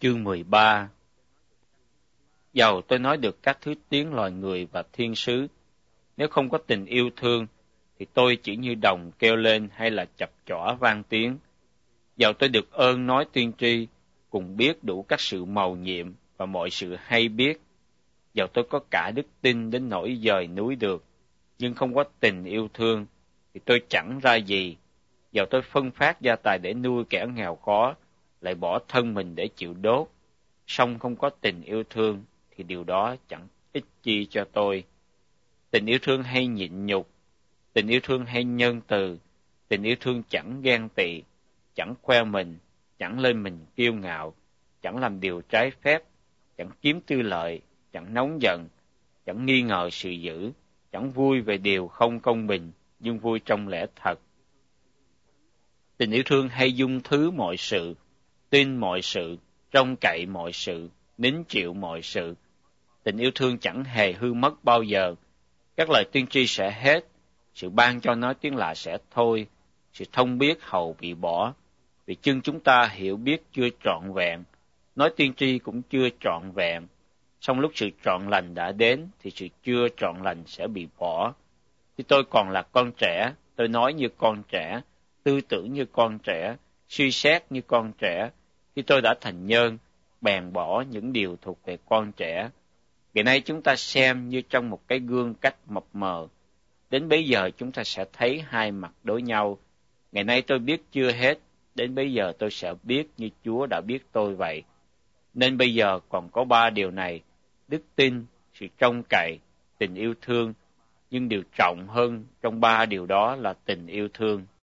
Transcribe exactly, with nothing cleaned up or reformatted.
Chương mười ba. Dầu tôi nói được các thứ tiếng loài người và thiên sứ, nếu không có tình yêu thương, thì tôi chỉ như đồng kêu lên hay là chập chỏ vang tiếng. Dầu tôi được ơn nói tiên tri, cùng biết đủ các sự mầu nhiệm và mọi sự hay biết. Dầu tôi có cả đức tin đến nỗi dời núi được, nhưng không có tình yêu thương, thì tôi chẳng ra gì. Dầu tôi phân phát gia tài để nuôi kẻ nghèo khó, lại bỏ thân mình để chịu đốt, song không có tình yêu thương, thì điều đó chẳng ích chi cho tôi. Tình yêu thương hay nhịn nhục, tình yêu thương hay nhân từ, tình yêu thương chẳng ghen tị, chẳng khoe mình, chẳng lên mình kiêu ngạo, chẳng làm điều trái phép, chẳng kiếm tư lợi, chẳng nóng giận, chẳng nghi ngờ sự dữ, chẳng vui về điều không công bình, nhưng vui trong lẽ thật. Tình yêu thương hay dung thứ mọi sự, tin mọi sự, trông cậy mọi sự, nín chịu mọi sự. Tình yêu thương chẳng hề hư mất bao giờ. Các lời tiên tri sẽ hết, sự ban cho nói tiếng lạ sẽ thôi, sự thông biết hầu bị bỏ. Vì chưng chúng ta hiểu biết chưa trọn vẹn, nói tiên tri cũng chưa trọn vẹn. Song lúc sự trọn lành đã đến, thì sự chưa trọn lành sẽ bị bỏ. Khi tôi còn là con trẻ, tôi nói như con trẻ, tư tưởng như con trẻ, suy xét như con trẻ. Khi tôi đã thành nhân, bèn bỏ những điều thuộc về con trẻ. Ngày nay chúng ta xem như trong một cái gương cách mập mờ. Đến bây giờ chúng ta sẽ thấy hai mặt đối nhau. Ngày nay tôi biết chưa hết, đến bây giờ tôi sẽ biết như Chúa đã biết tôi vậy. Nên bây giờ còn có ba điều này: đức tin, sự trông cậy, tình yêu thương. Nhưng điều trọng hơn trong ba điều đó là tình yêu thương.